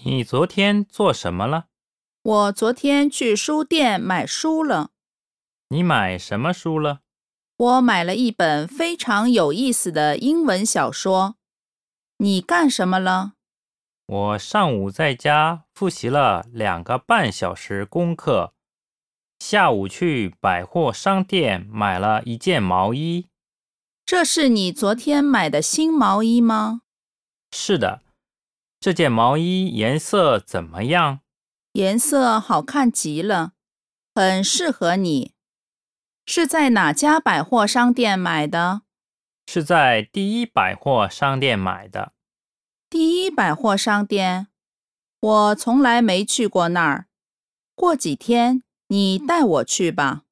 你昨天做什么了？ 我昨天去书店买书了。 你买什么书了？ 我买了一本非常有意思的英文小说。你干什么了？ 我上午在家复习了2个半小时功课，下午去百货商店买了一件毛衣。 这是你昨天买的新毛衣吗？ 是的，这件毛衣颜色怎么样？ 颜色好看极了，很适合你。是在哪家百货商店买的？ 是在第一百货商店买的。 第一百货商店？我从来没去过那儿。过几天你带我去吧。